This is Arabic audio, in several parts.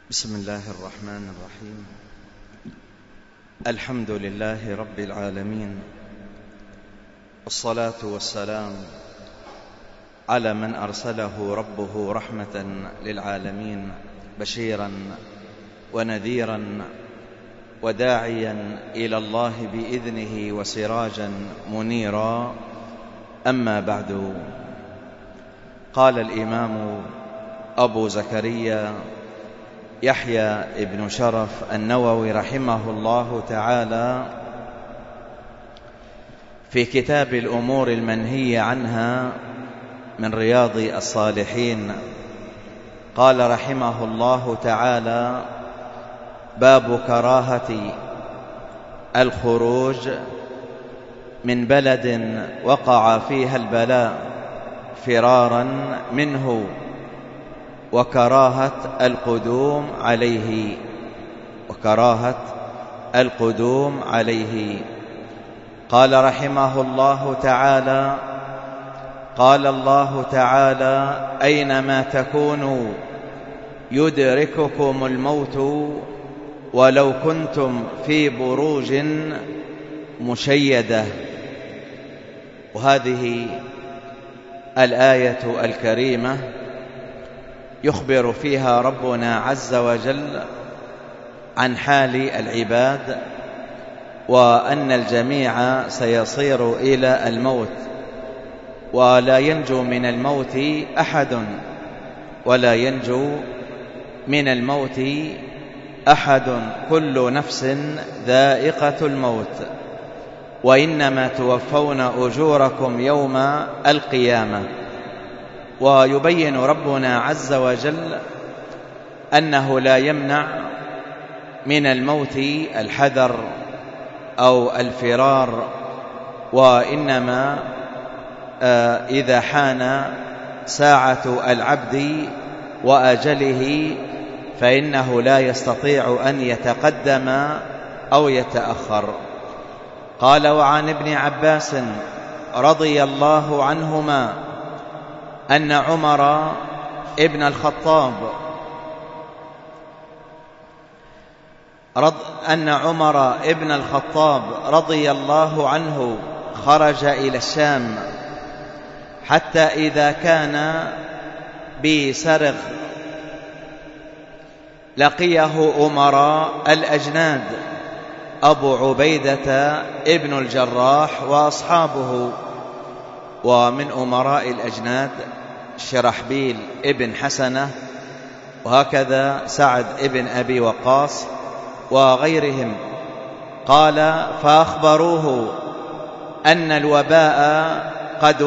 بسم الله الرحمن الرحيم. الحمد لله رب العالمين، والصلاة والسلام على من أرسله ربه رحمة للعالمين، بشيرا ونذيرا وداعيا إلى الله بإذنه وسراجا منيرا. أما بعد، قال الإمام أبو زكريا يحيى ابن شرف النووي رحمه الله تعالى في كتاب الأمور المنهي عنها من رياض الصالحين، قال رحمه الله تعالى: باب كراهة الخروج من بلد وقع فيها البلاء فرارا منه، وكراهة القدوم عليه. قال رحمه الله تعالى: قال الله تعالى: أينما تكونوا يدرككم الموت ولو كنتم في بروج مشيدة. وهذه الآية الكريمة يخبر فيها ربنا عز وجل عن حال العباد، وأن الجميع سيصير إلى الموت، ولا ينجو من الموت أحد، كل نفس ذائقة الموت، وإنما توفون أجوركم يوم القيامة. ويبين ربنا عز وجل أنه لا يمنع من الموت الحذر أو الفرار، وإنما إذا حان ساعة العبد وأجله فإنه لا يستطيع أن يتقدم أو يتأخر. قال: وعن ابن عباس رضي الله عنهما أن عمر ابن الخطاب رضي الله عنه خرج إلى الشام، حتى إذا كان بسرغ لقيه أمراء الأجناد أبو عبيدة ابن الجراح وأصحابه، ومن أمراء الأجناد شرحبيل ابن حسنة، وهكذا سعد ابن أبي وقاص وغيرهم. قال: فأخبروه أن الوباء قد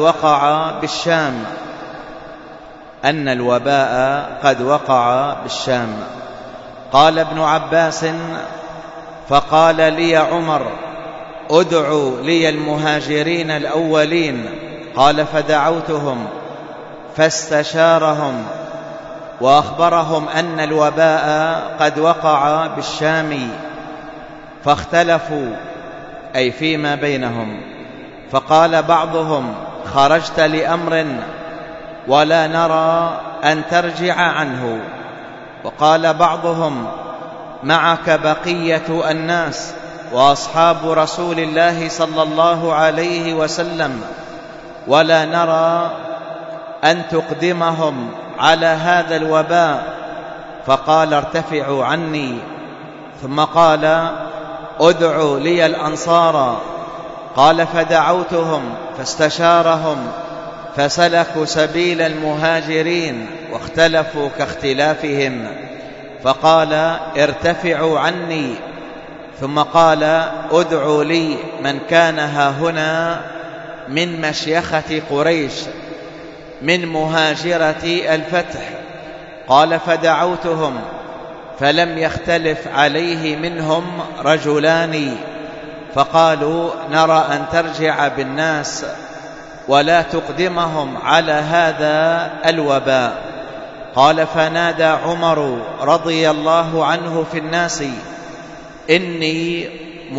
وقع بالشام. قال ابن عباس: فقال لي عمر: ادعوا لي المهاجرين الأولين. قال: فدعوتهم فاستشارهم وأخبرهم أن الوباء قد وقع بالشام، فاختلفوا أي فيما بينهم. فقال بعضهم: خرجت لأمر ولا نرى أن ترجع عنه. وقال بعضهم: معك بقية الناس وأصحاب رسول الله صلى الله عليه وسلم، ولا نرى أن تقدمهم على هذا الوباء. فقال: ارتفعوا عني. ثم قال: ادعوا لي الأنصار. قال: فدعوتهم فاستشارهم فسلكوا سبيل المهاجرين واختلفوا كاختلافهم. فقال: ارتفعوا عني. ثم قال: ادعوا لي من كان هاهنا من مشيخة قريش من مهاجرة الفتح. قال: فدعوتهم فلم يختلف عليه منهم رجلان، فقالوا: نرى أن ترجع بالناس ولا تقدمهم على هذا الوباء. قال: فنادى عمر رضي الله عنه في الناس: إني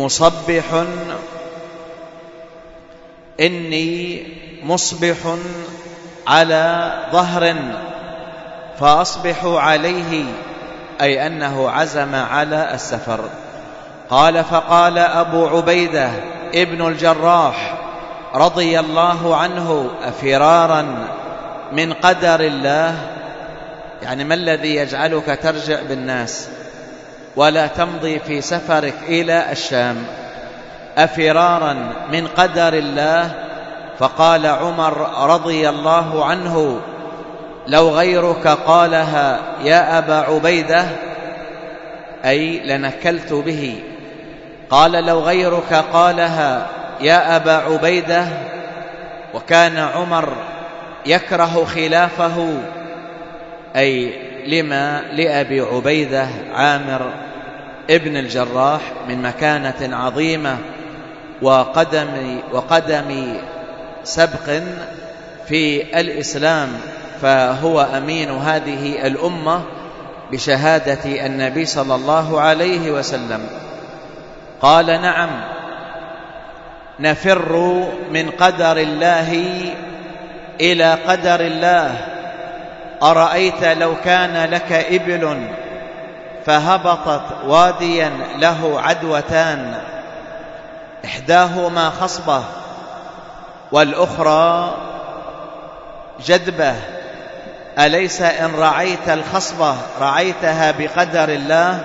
مصبح على ظهر، فأصبحوا عليه أي أنه عزم على السفر. قال: فقال أبو عبيدة ابن الجراح رضي الله عنه: أفرارا من قدر الله؟ يعني ما الذي يجعلك ترجع بالناس ولا تمضي في سفرك إلى الشام؟ أفرارا من قدر الله؟ فقال عمر رضي الله عنه: لو غيرك قالها يا أبا عبيدة، أي لنكلت به. قال: لو غيرك قالها يا أبا عبيدة. وكان عمر يكره خلافه، أي لما لأبي عبيدة عامر ابن الجراح من مكانة عظيمة وقدم سبق في الإسلام، فهو أمين هذه الأمة بشهادة النبي صلى الله عليه وسلم. قال: نعم، نفر من قدر الله إلى قدر الله. أرأيت لو كان لك إبل فهبطت واديا له عدوتان، إحداهما خصبة والأخرى جدبة، أليس إن رعيت الخصبة رعيتها بقدر الله،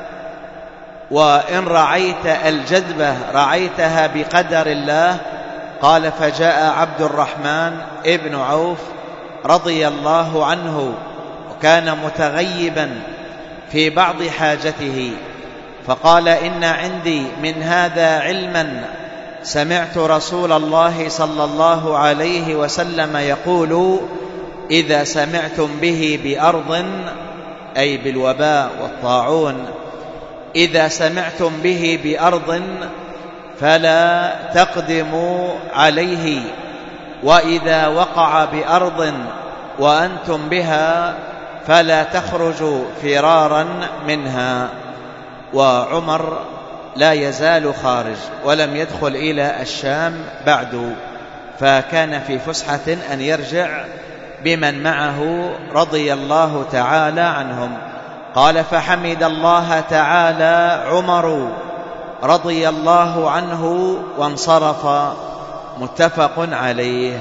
وإن رعيت الجدبة رعيتها بقدر الله؟ قال: فجاء عبد الرحمن ابن عوف رضي الله عنه، وكان متغيبا في بعض حاجته، فقال: إن عندي من هذا علما، سمعت رسول الله صلى الله عليه وسلم يقول: إذا سمعتم به بأرض، أي بالوباء والطاعون، إذا سمعتم به بأرض فلا تقدموا عليه، وإذا وقع بأرض وأنتم بها فلا تخرجوا فرارا منها. وعمر لا يزال خارج ولم يدخل إلى الشام بعد، فكان في فسحة أن يرجع بمن معه رضي الله تعالى عنهم. قال: فحمد الله تعالى عمر رضي الله عنه وانصرف. متفق عليه.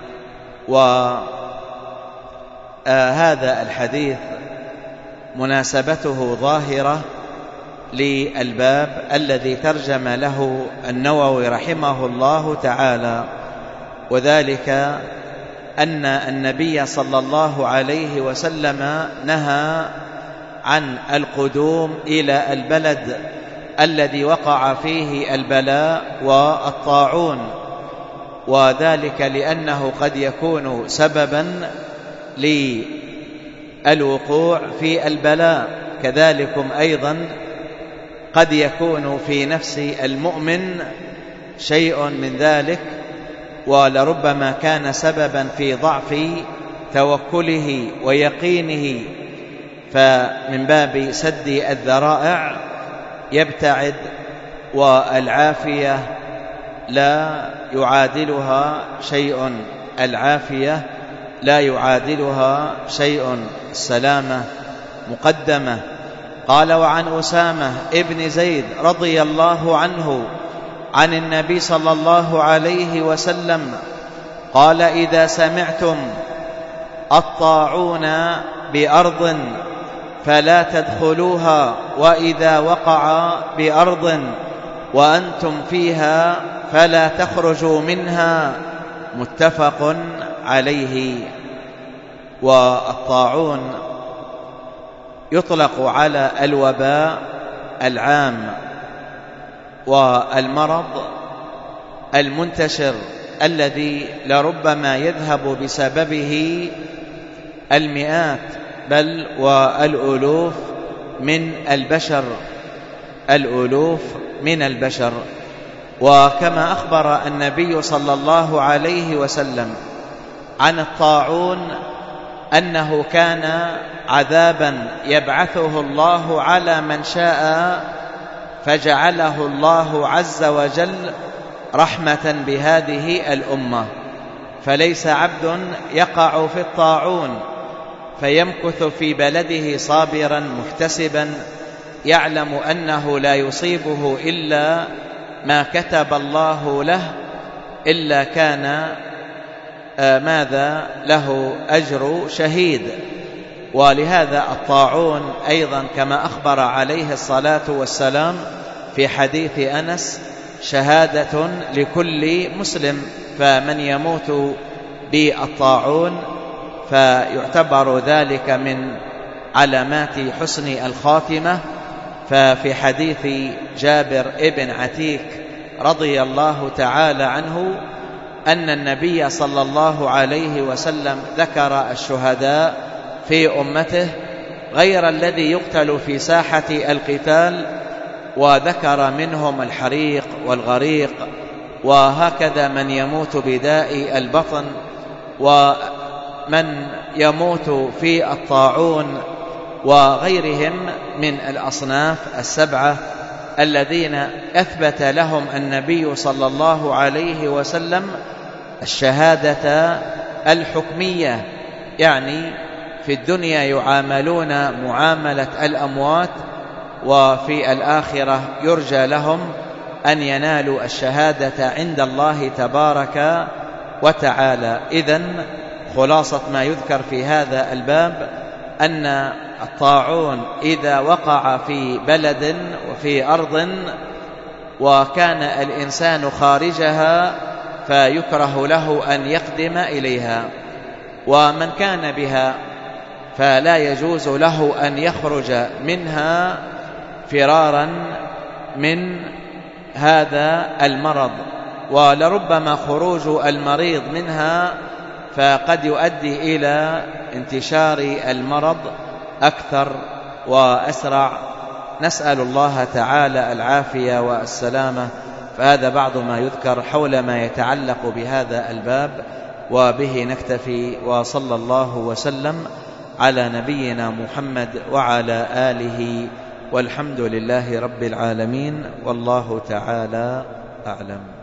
وهذا الحديث مناسبته ظاهرة للباب الذي ترجم له النووي رحمه الله تعالى، وذلك أن النبي صلى الله عليه وسلم نهى عن القدوم إلى البلد الذي وقع فيه البلاء والطاعون، وذلك لأنه قد يكون سببا للوقوع في البلاء. كذلكم أيضا قد يكون في نفس المؤمن شيء من ذلك، ولربما كان سببا في ضعف توكله ويقينه، فمن باب سد الذرائع يبتعد، والعافية لا يعادلها شيء، العافية لا يعادلها شيء، السلامة مقدمة. قال: وعن أسامة ابن زيد رضي الله عنه عن النبي صلى الله عليه وسلم قال: إذا سمعتم الطاعون بأرض فلا تدخلوها، وإذا وقع بأرض وأنتم فيها فلا تخرجوا منها. متفق عليه. والطاعون يطلق على الوباء العام والمرض المنتشر الذي لربما يذهب بسببه المئات بل والألوف من البشر، الألوف من البشر. وكما أخبر النبي صلى الله عليه وسلم عن الطاعون أنه كان عذابا يبعثه الله على من شاء، فجعله الله عز وجل رحمة بهذه الأمة، فليس عبد يقع في الطاعون فيمكث في بلده صابرا محتسبا يعلم أنه لا يصيبه إلا ما كتب الله له إلا كان له أجر شهيد. ولهذا الطاعون أيضا كما أخبر عليه الصلاة والسلام في حديث أنس شهادة لكل مسلم، فمن يموت بالطاعون فيعتبر ذلك من علامات حسن الخاتمة. ففي حديث جابر ابن عتيك رضي الله تعالى عنه أن النبي صلى الله عليه وسلم ذكر الشهداء في أمته غير الذي يقتل في ساحة القتال، وذكر منهم الحريق والغريق، وهكذا من يموت بداء البطن، ومن يموت في الطاعون، وغيرهم من الأصناف السبعة الذين أثبت لهم النبي صلى الله عليه وسلم الشهادة الحكمية، يعني في الدنيا يعاملون معاملة الأموات، وفي الآخرة يرجى لهم أن ينالوا الشهادة عند الله تبارك وتعالى. إذن خلاصة ما يذكر في هذا الباب أن الطاعون إذا وقع في بلد وفي أرض وكان الإنسان خارجها فيكره له أن يقدم إليها، ومن كان بها فلا يجوز له أن يخرج منها فرارا من هذا المرض، ولربما خروج المريض منها فقد يؤدي إلى انتشار المرض أكثر وأسرع. نسأل الله تعالى العافية والسلامة. فهذا بعض ما يذكر حول ما يتعلق بهذا الباب، وبه نكتفي، وصلى الله وسلم على نبينا محمد وعلى آله، والحمد لله رب العالمين، والله تعالى أعلم.